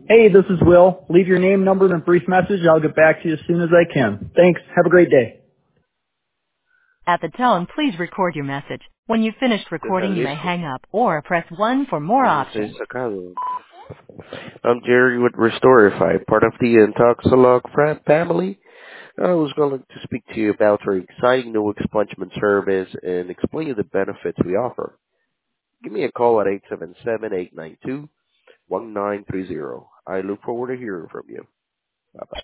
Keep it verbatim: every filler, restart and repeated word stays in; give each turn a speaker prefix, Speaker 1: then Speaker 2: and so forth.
Speaker 1: Hey, this is Will. Leave your name, number, and a brief message. I'll get back to you as soon as I can. Thanks. Have a great day.
Speaker 2: At the tone, please record your message. When you've finished
Speaker 3: De
Speaker 2: recording, you may
Speaker 3: Jalisco.
Speaker 2: hang up or press one for more
Speaker 3: This is
Speaker 2: options.
Speaker 3: Sacado. I'm Jerry with Restorify, part of the Intoxilog fra- family. I was going to speak to you about our exciting new expungement service and explain you the benefits we offer. Give me a call at eight seven seven, eight nine two, one nine three zero. I look forward to hearing from you. Bye-bye.